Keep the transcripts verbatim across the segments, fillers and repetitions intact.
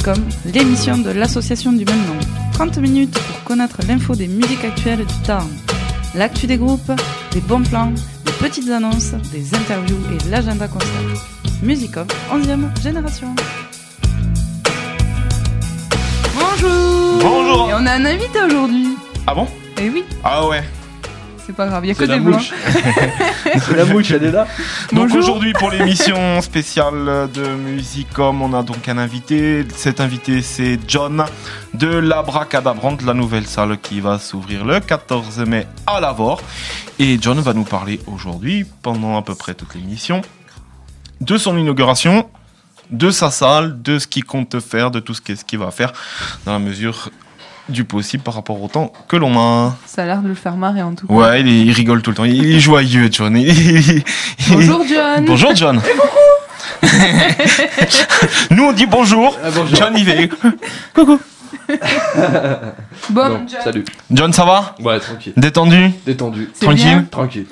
Musicom, l'émission de l'association du même nom. trente minutes pour connaître l'info des musiques actuelles du Tarn. L'actu des groupes, des bons plans, des petites annonces, des interviews et l'agenda concert. Musicom, onzième génération. Bonjour. Bonjour. Et on a un invité aujourd'hui. Ah bon? Eh oui. Ah ouais. C'est pas grave, il y a C'est que la des blancs. mouche. C'est la mouche, elle est là. Donc Bonjour. aujourd'hui pour l'émission spéciale de Musicom, on a donc un invité. Cet invité c'est John de l'Abracadabrante, la nouvelle salle qui va s'ouvrir le quatorze mai à Lavore. Et John va nous parler aujourd'hui, pendant à peu près toute l'émission, de son inauguration, de sa salle, de ce qu'il compte faire, de tout ce qu'il va faire dans la mesure du possible par rapport au temps que l'on a. Ça a l'air de le faire marrer en tout cas. Ouais, il, est- il rigole tout le temps. Il est joyeux, John. Il- il- Bonjour John. Bonjour, John. Nous, on dit bonjour. Ah, bonjour. John, il fait coucou. Bon, Non, John. salut. John, ça va? Ouais, tranquille. Détendu? Détendu. C'est Tranquille bien. Tranquille.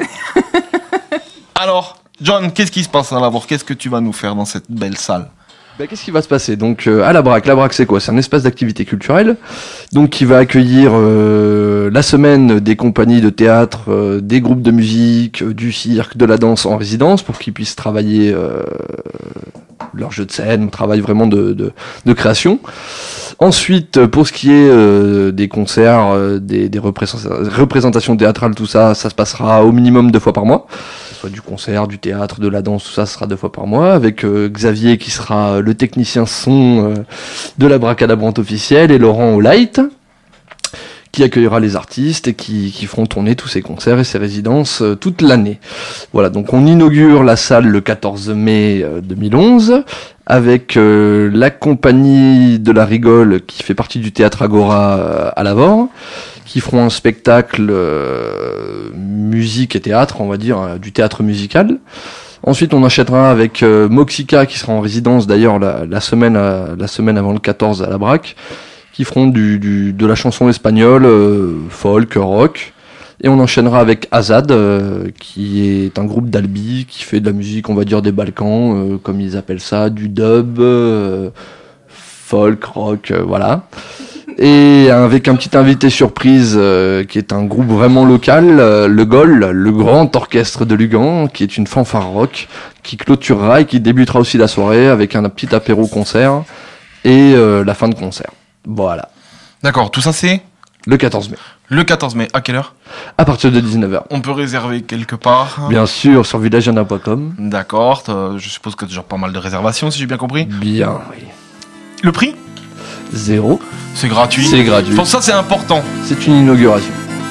Alors, John, qu'est-ce qui se passe à Lavore? Qu'est-ce que tu vas nous faire dans cette belle salle? Bah, qu'est-ce qui va se passer? Donc, euh, à la Braque. La Braque, c'est quoi? C'est un espace d'activité culturelle. Donc, qui va accueillir euh, la semaine des compagnies de théâtre, euh, des groupes de musique, euh, du cirque, de la danse en résidence pour qu'ils puissent travailler euh, leur jeu de scène, travail vraiment de, de, de création. Ensuite, pour ce qui est euh, des concerts, euh, des, des représenta- représentations théâtrales, tout ça, ça se passera au minimum deux fois par mois. Que ce soit du concert, du théâtre, de la danse, tout ça, ce sera deux fois par mois. Avec euh, Xavier qui sera le technicien son euh, de la Bracadabrante officielle et Laurent au light, qui accueillera les artistes et qui, qui feront tourner tous ces concerts et ces résidences euh, toute l'année. Voilà, donc on inaugure la salle le quatorze mai euh, deux mille onze avec euh, la compagnie de la Rigole qui fait partie du théâtre Agora euh, à Lavore, qui feront un spectacle euh, musique et théâtre, on va dire, euh, du théâtre musical. Ensuite, on enchaînera avec euh, Moxica qui sera en résidence d'ailleurs la, la semaine à- la semaine avant le quatorze à la Braque, qui feront du, du de la chanson espagnole, euh, folk, rock. Et on enchaînera avec Azad, euh, qui est un groupe d'Albi, qui fait de la musique, on va dire, des Balkans, euh, comme ils appellent ça, du dub, euh, folk, rock, euh, voilà. Et avec un petit invité surprise, euh, qui est un groupe vraiment local, euh, le Gol, le grand orchestre de Lugan, qui est une fanfare rock, qui clôturera et qui débutera aussi la soirée avec un petit apéro concert et euh, la fin de concert. Voilà, D'accord, tout ça c'est le quatorze mai, le quatorze mai. À quelle heure? à partir de dix-neuf heures. On peut réserver quelque part? Bien sûr, sur villageana point com. D'accord, t'as- je suppose que tu as déjà pas mal de réservations si j'ai bien compris. Bien, oui. Le prix? Zéro. C'est gratuit. C'est gratuit. Pour ça, c'est important. C'est une inauguration.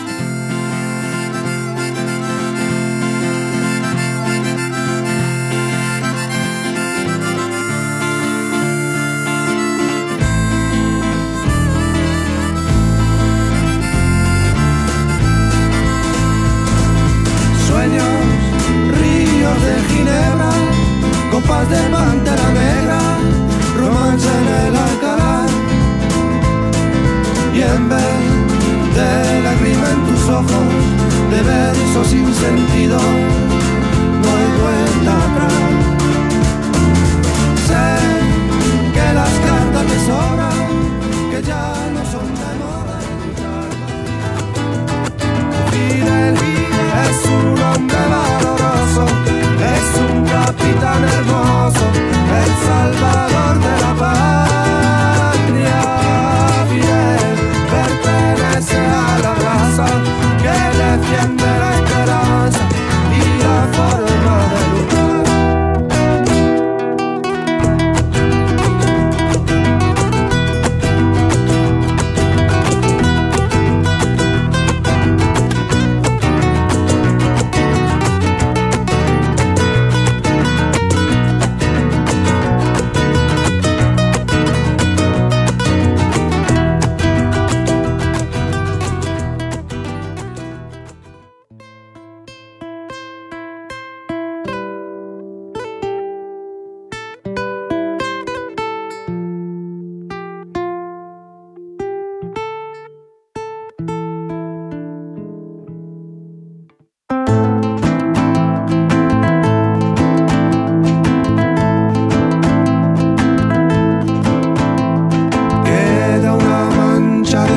Sueños, ríos de Ginebra, copas de pantera negra, romance en el Alcalá. Y en vez de la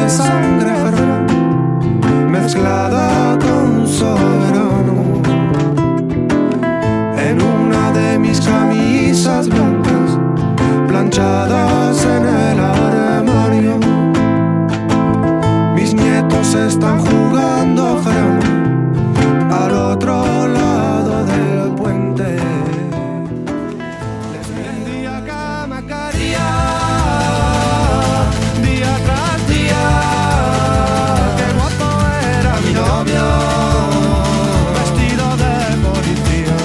de sangre mezclada con soberano. En una de mis camisas blancas planchadas en el armario, mis nietos están jugando jarana al otro lado del puente. Les vendía cama caría día tras día. Qué guapo era mi novio, vestido de policía.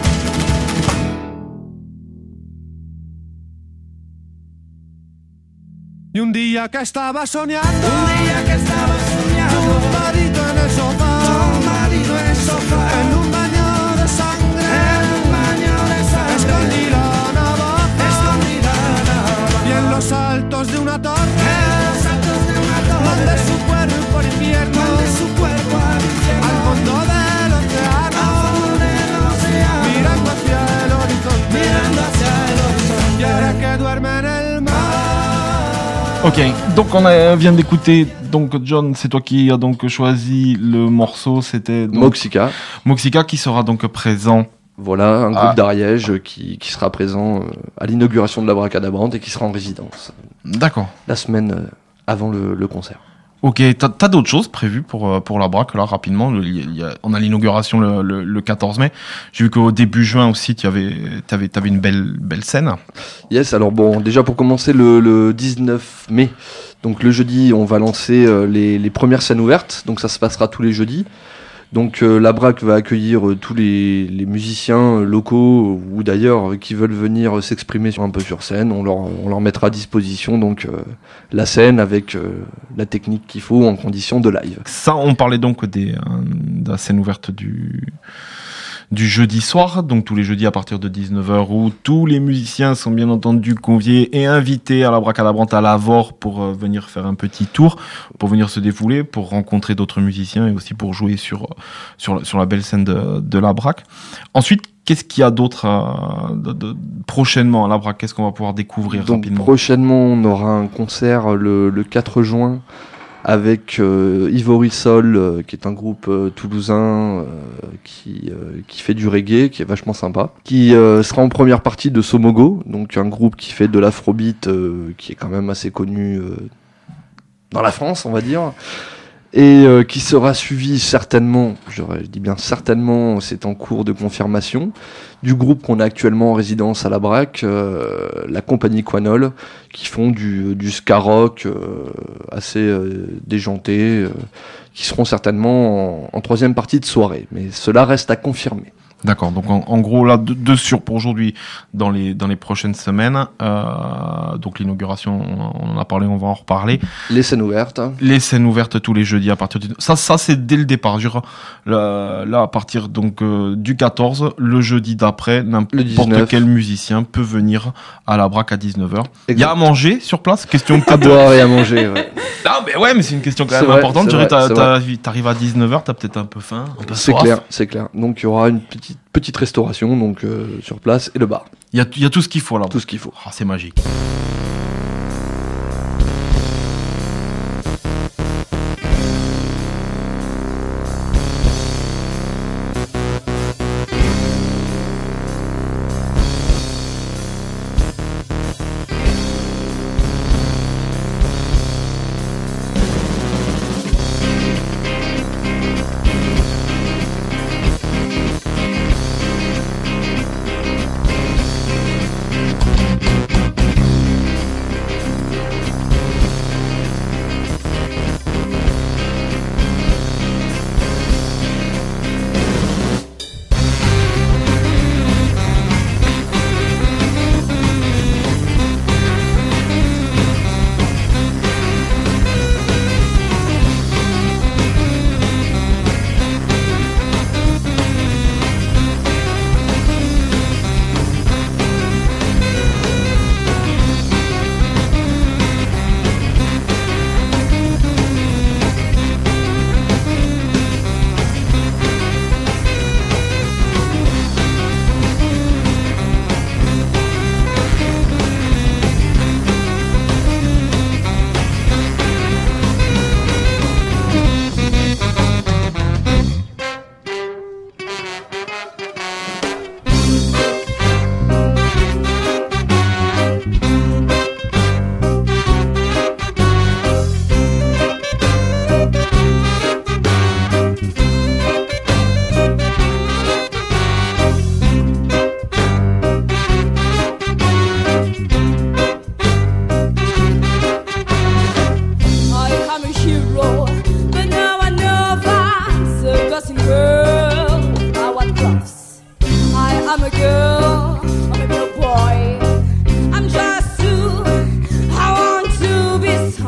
Y un día que estaba soñando, un día que estaba soñando, tumbadito en el sofá, tumbadito en el sofá, en un baño de sangre, en un baño de sangre, escondí la navaja, escondí la navaja, y en los altos de una torre, en los altos de una torre, donde su cuerpo al infierno, donde su cuerpo al infierno, al fondo del océano, al fondo del océano, mirando hacia el horizonte, mirando hacia el horizonte, y ahora que duerme en el mar. Ok, donc on a, vient d'écouter, donc John, c'est toi qui as donc choisi le morceau, c'était donc Moxica. Moxica qui sera donc présent. Voilà, un groupe Ah. d'Ariège qui, qui sera présent euh, à l'inauguration de la Bracadabrante et qui sera en résidence D'accord. la semaine euh, avant le, le concert. Ok, t'as, t'as d'autres choses prévues pour, euh, pour la Braque, là, rapidement. Le- il y a- il y a- on a l'inauguration le, le, le quatorze mai. J'ai vu qu'au début juin aussi, tu avais, t'avais, t'avais une belle, belle scène. Yes, alors bon, déjà pour commencer le, le dix-neuf mai, donc le jeudi, on va lancer euh, les, les premières scènes ouvertes, donc ça se passera tous les jeudis. Donc euh, la Braque va accueillir euh, tous les, les musiciens euh, locaux ou d'ailleurs euh, qui veulent venir euh, s'exprimer sur, un peu sur scène. On leur, on leur mettra à disposition donc euh, la scène avec euh, la technique qu'il faut en condition de live. Ça, on parlait donc des, euh, de la scène ouverte du, du jeudi soir, donc tous les jeudis à partir de dix-neuf heures, où tous les musiciens sont bien entendu conviés et invités à la Bracadabrante à Lavore pour euh, venir faire un petit tour, pour venir se défouler, pour rencontrer d'autres musiciens et aussi pour jouer sur, sur, la- sur la belle scène de, de la Braque. Ensuite, qu'est-ce qu'il y a d'autre euh, de, de- prochainement à la Braque? Qu'est-ce qu'on va pouvoir découvrir Donc rapidement? prochainement, on aura un concert le, le quatre juin avec euh, Ivory Soul, euh, qui est un groupe euh, toulousain euh, qui, euh, qui fait du reggae, qui est vachement sympa, qui euh, sera en première partie de Somogo, donc un groupe qui fait de l'afrobeat, euh, qui est quand même assez connu euh, dans la France, on va dire, et euh, qui sera suivi certainement, je, je dis bien certainement, c'est en cours de confirmation, du groupe qu'on a actuellement en résidence à la Braque, euh, la compagnie Quanol, qui font du, du ska rock euh, assez euh, déjanté, euh, qui seront certainement en, en troisième partie de soirée. Mais cela reste à confirmer. D'accord, donc en, en gros là, deux, deux sur pour aujourd'hui dans les dans les prochaines semaines. Euh, donc l'inauguration, on, on en a parlé, on va en reparler. Les scènes ouvertes. Les scènes ouvertes tous les jeudis à partir du ça ça c'est dès le départ. Jure, là, là à partir donc euh, du quatorze, le jeudi d'après, Le n'importe dix-neuf. quel musicien peut venir à la Braque à dix-neuf heures. Il y Exact. a à manger sur place. Question À peut-être. boire et à manger, ouais. Ah mais ouais, mais c'est une question quand C'est même vrai, importante. c'est Je dirais, vrai, t'as- c'est t'as- T'arrives à dix-neuf heures, t'as peut-être un peu faim, un peu C'est soif. clair, c'est clair. Donc il y aura une petite, petite restauration donc euh, sur place et le bar. Il y a il y a tout ce qu'il faut là. Tout ce qu'il faut. Ah, c'est magique.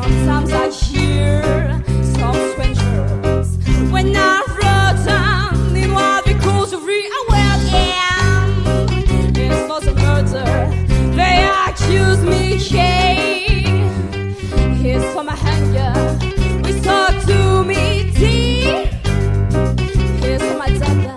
Sometimes I hear some strangers when I wrote down in what we call to read a well again. It's not a murder. They accuse me, hey. Here's for my hunger. We talk to me, tea. Here's for my dagger.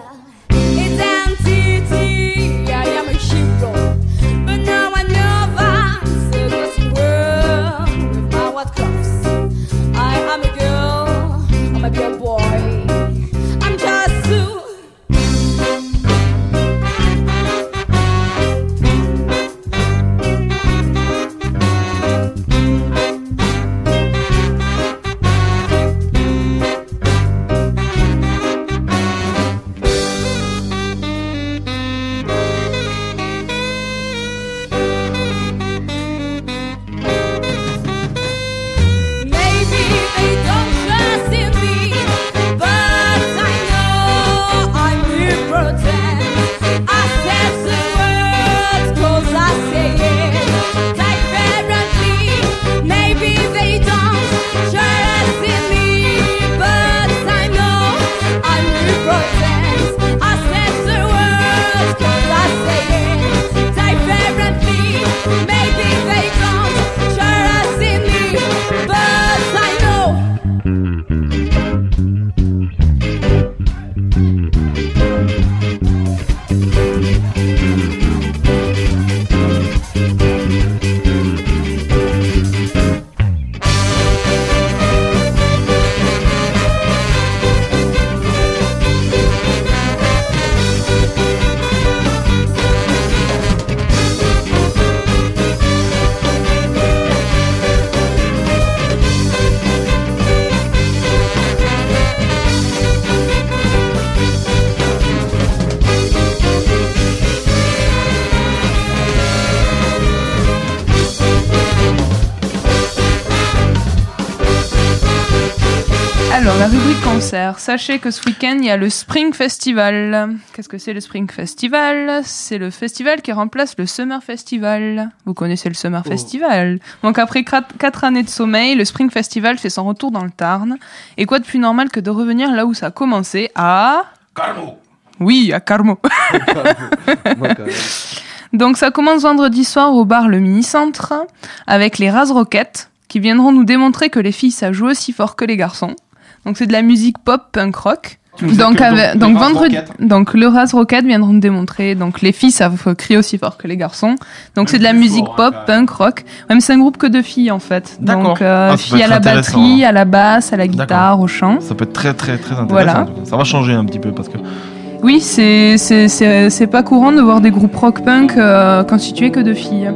Identity. I am a hero, but now I know I'm still just in world with my what comes. I am a girl. I might be a boy. I'm just too. Alors, la rubrique concert. Sachez que ce week-end, il y a le Spring Festival. Qu'est-ce que c'est le Spring Festival? C'est le festival qui remplace le Summer Festival. Vous connaissez le Summer oh. Festival. Donc, après quatre années de sommeil, le Spring Festival fait son retour dans le Tarn. Et quoi de plus normal que de revenir là où ça a commencé, à... Carmo. Oui, à Carmo. Donc, ça commence vendredi soir au bar Le Mini-Centre avec les Raz Rockets qui viendront nous démontrer que les filles savent jouer aussi fort que les garçons. Donc c'est de la musique pop punk rock. Donc, avec, donc, donc vendredi, donc le Raz Rocket viendront nous démontrer. Donc les filles savent crier aussi fort que les garçons. Donc même c'est de la musique fort, pop, hein, punk, rock. Même c'est un groupe que de filles en fait. D'accord. Donc euh, ah, filles à la batterie, hein. à la basse, à la guitare, D'accord. au chant. Ça peut être très très très intéressant. Voilà. Ça va changer un petit peu parce que. Oui, c'est c'est c'est c'est pas courant de voir des groupes rock punk euh, constitués que de filles.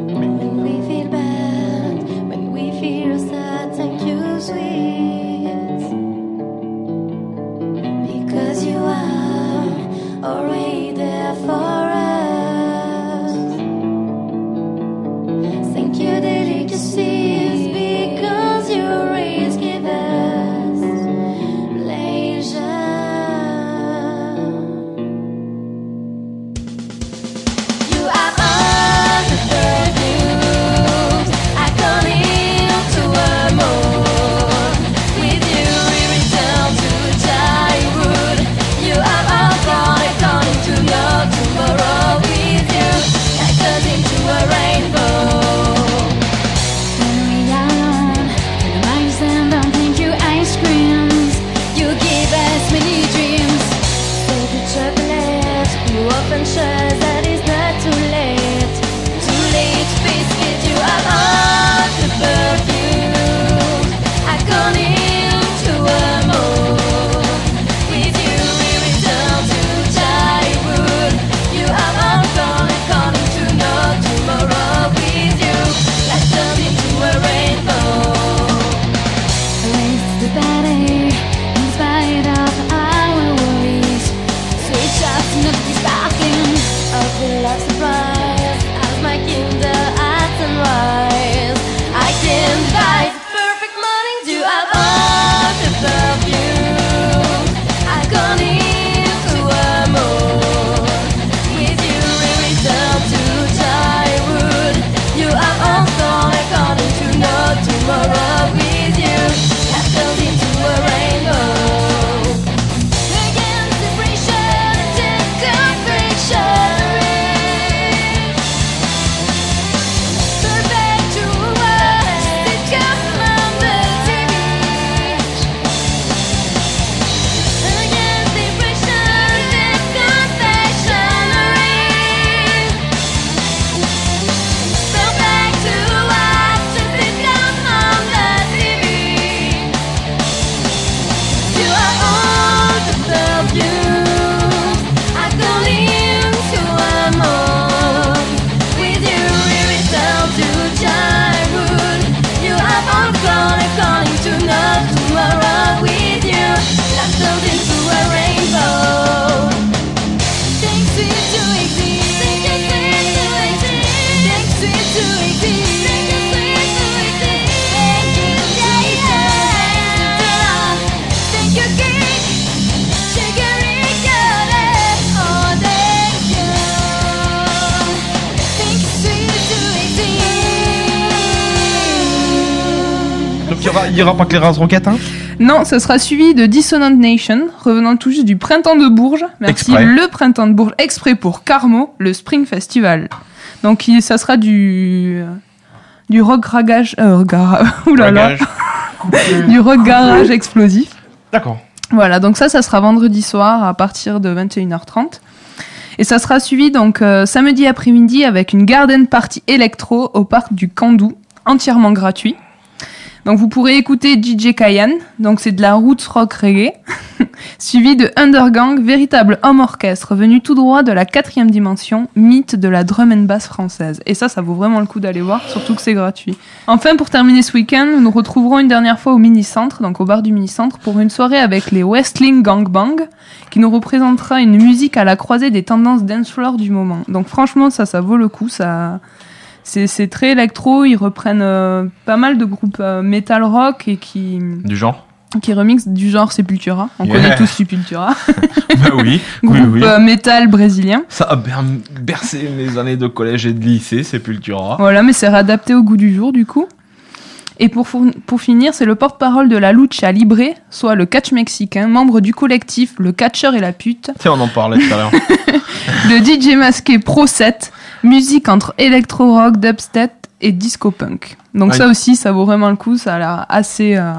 Donc il y aura, il y aura pas que les Ras Rockets, hein. Non, ça sera suivi de Dissonant Nation, revenant tout juste du Printemps de Bourges. Merci, Exprès. le Printemps de Bourges, exprès pour Carmo, le Spring Festival. Donc il- ça sera du du rock ragage, euh, gara, oulala, Bagage. du rock garage explosif. D'accord. Voilà, donc ça, ça sera vendredi soir à partir de vingt et une heures trente. Et ça sera suivi donc euh, samedi après-midi avec une garden party électro au parc du Candou, entièrement gratuit. Donc vous pourrez écouter D J Kayan, donc c'est de la roots rock reggae, suivi de Undergang, véritable homme orchestre venu tout droit de la quatrième dimension, mythe de la drum and bass française. Et ça, ça vaut vraiment le coup d'aller voir, surtout que c'est gratuit. Enfin, pour terminer ce week-end, nous nous retrouverons une dernière fois au mini-centre, donc au bar du mini-centre, pour une soirée avec les Westling Gangbang, qui nous représentera une musique à la croisée des tendances dance floor du moment. Donc franchement, ça, ça vaut le coup, ça... C'est, c'est très électro, ils reprennent euh, pas mal de groupes euh, metal rock et qui, Du genre. qui remixent du genre Sepultura. On Yeah. connaît tous Sepultura. Bah oui. Groupe oui, oui. euh, metal brésilien. Ça a ber- bercé mes années de collège et de lycée, Sepultura. Voilà, mais c'est réadapté au goût du jour du coup. Et pour, four- pour finir, c'est le porte-parole de la Lucha Libre, soit le catch mexicain, membre du collectif Le Catcheur et la Pute, Tiens, on en parlait tout à l'heure. le D J masqué Pro sept, musique entre électro-rock, dubstep et disco-punk. Donc Ouais. ça aussi, ça vaut vraiment le coup, ça a l'air assez, euh,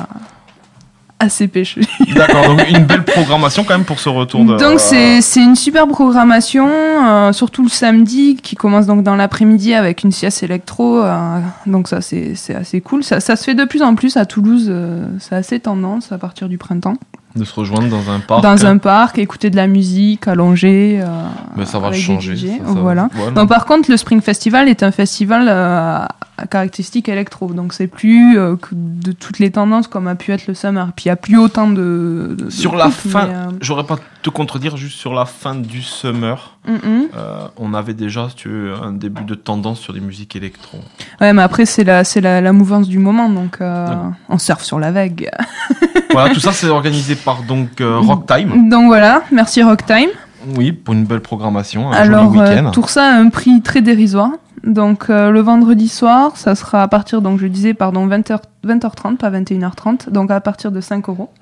assez péchu. D'accord, donc une belle programmation quand même pour ce retour de... Donc c'est, c'est une super programmation, euh, surtout le samedi, qui commence donc dans l'après-midi avec une sieste électro. euh, donc ça, c'est, c'est assez cool. Ça, ça se fait de plus en plus à Toulouse, euh, c'est assez tendance à partir du printemps. De se rejoindre dans un parc. Dans un parc, écouter de la musique, allonger. Euh, Mais ça va avec des changer. D J, ça, ça- voilà. ouais, non. Non, par contre, le Spring Festival est un festival euh, à caractéristiques électro. Donc, c'est plus euh, que de toutes les tendances comme a pu être le Summer. Puis, il n'y a plus autant de. de Sur de la groupes, fin, mais, euh, j'aurais pas te contredire, juste sur la fin du Summer, mm, mm. euh, on avait déjà, si tu veux, un début de tendance sur les musiques électro. Ouais, mais après, c'est la, c'est la, la mouvance du moment. Donc, euh, D'accord. on surfe sur la vague. Voilà, tout ça c'est organisé par donc euh, Rock Time. Donc, voilà. Merci Rock Time. Oui, pour une belle programmation, un Alors, joli euh, week-end. tout ça a un prix très dérisoire. Donc, euh, le vendredi soir, ça sera à partir, donc je disais, pardon, vingt heures, vingt heures trente, pas vingt et une heures trente, donc à partir de cinq euros.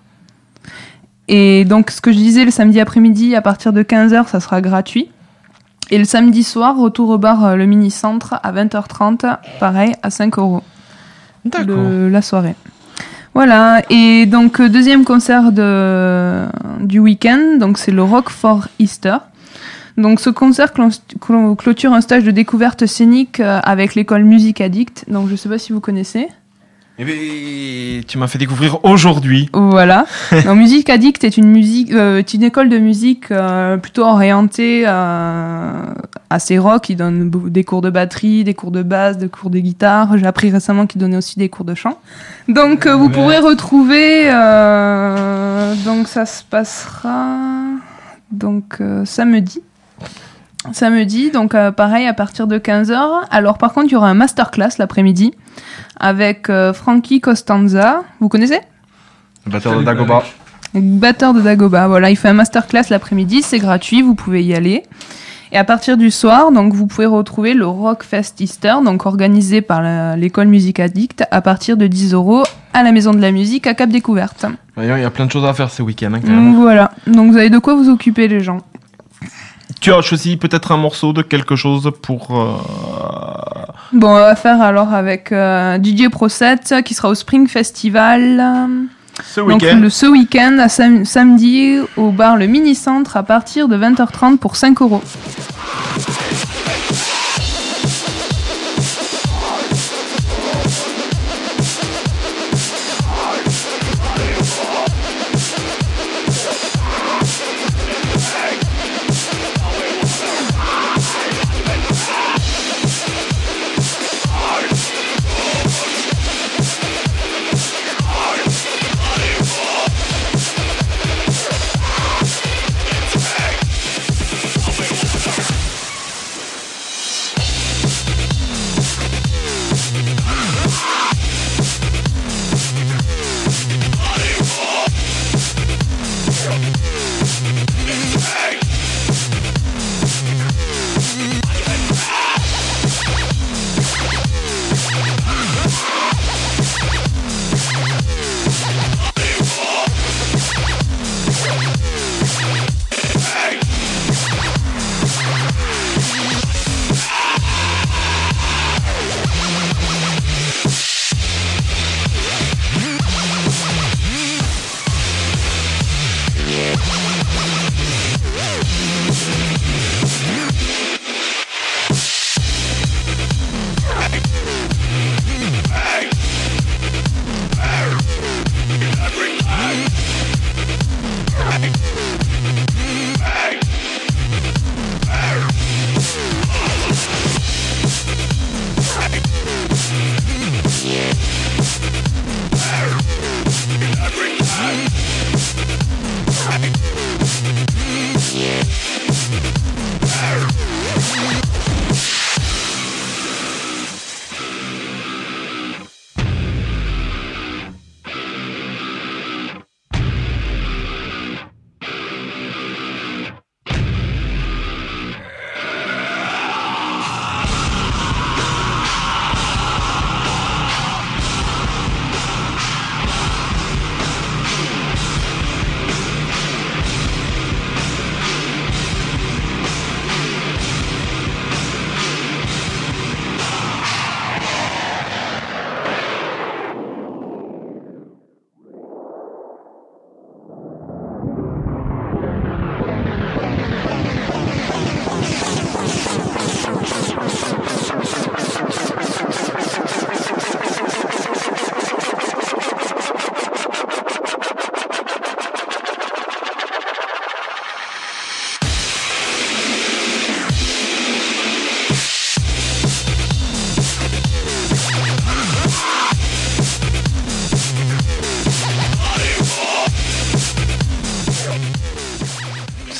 Et donc, ce que je disais, le samedi après-midi, à partir de quinze heures, ça sera gratuit. Et le samedi soir, retour au bar, euh, le mini-centre, à vingt heures trente, pareil, à cinq euros. D'accord. Le- la soirée. Voilà, et donc euh, deuxième concert de, du week-end, donc c'est le Rock for Easter. Donc ce concert clon- clon- clôture un stage de découverte scénique euh, avec l'école Musique Addict, donc je sais pas si vous connaissez. Eh bien, tu m'as fait découvrir aujourd'hui. Voilà. Donc Musique Addict est une musique, euh, est une école de musique euh, plutôt orientée euh, assez rock. Ils donnent beau- des cours de batterie, des cours de basse, des cours de guitare. J'ai appris récemment qu'ils donnaient aussi des cours de chant. Donc euh, vous Ouais. pourrez retrouver. Euh, donc ça se passera donc euh, samedi. Samedi, donc euh, pareil à partir de quinze heures. Alors par contre, il y aura un masterclass l'après-midi avec euh, Frankie Costanza. Vous connaissez ? Le batteur de Dagoba. Batteur de Dagoba, voilà, il fait un masterclass l'après-midi, c'est gratuit, vous pouvez y aller. Et à partir du soir, donc vous pouvez retrouver le Rockfest Easter, donc organisé par la- l'école Musique Addict, à partir de dix euros à la Maison de la Musique à Cap Découverte. D'ailleurs, il y a plein de choses à faire ce week-end. Hein, quand même. Donc voilà, donc vous avez de quoi vous occuper les gens. Tu as choisi peut-être un morceau de quelque chose pour... euh, Bon, on va faire alors avec euh, D J Pro sept qui sera au Spring Festival. ce Donc week-end. le, ce week-end, à sam- samedi, au bar Le Mini-Centre à partir de vingt heures trente pour cinq euros. It's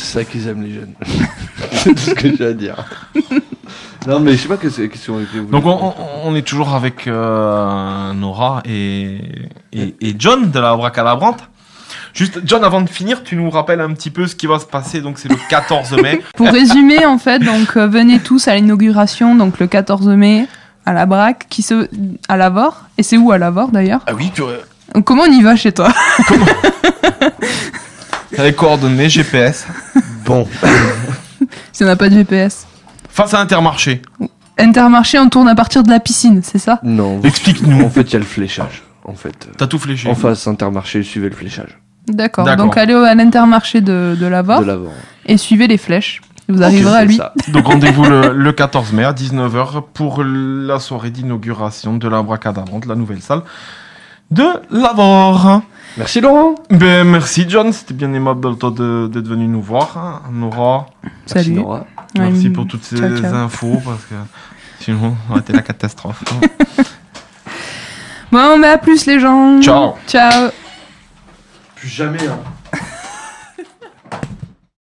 ça qu'ils aiment les jeunes. C'est tout ce que j'ai à dire. Non, mais je sais pas que c'est question. Donc on, on, on est toujours avec euh, Nora et, et, et John de la Abracadabrante. Juste, John, avant de finir, tu nous rappelles un petit peu ce qui va se passer. Donc c'est le quatorze mai. Pour résumer, en fait, donc euh, venez tous à l'inauguration, donc le quatorze mai à la Braque, qui se à Lavore. Et c'est où à Lavore d'ailleurs? Ah oui, tu Donc, comment on y va chez toi? as les coordonnées G P S. Bon. Si on n'a pas de G P S. Face à Intermarché. Intermarché, on tourne à partir de la piscine, c'est ça? Non. Explique-nous. En fait, il y a le fléchage. En fait. T'as tout fléché. En face, Intermarché, suivez le fléchage. D'accord. D'accord. Donc allez au- à l'Intermarché de, de Lavore De l'avant. et suivez les flèches. Vous arriverez à C'est lui. ça. Donc rendez-vous le, le quatorze mai à dix-neuf heures pour la soirée d'inauguration de l'Abracadabrante, la nouvelle salle de Lavore. Merci Laurent. Ben, merci John, c'était bien aimable de toi de- d'être venu nous voir. hein. Nora, Merci Salut. Nora. Ouais, merci mm, pour toutes ces ciao, ciao. infos parce que sinon ça aurait été la catastrophe. Bon, mais à plus les gens. Ciao. Ciao. Plus jamais. Hein.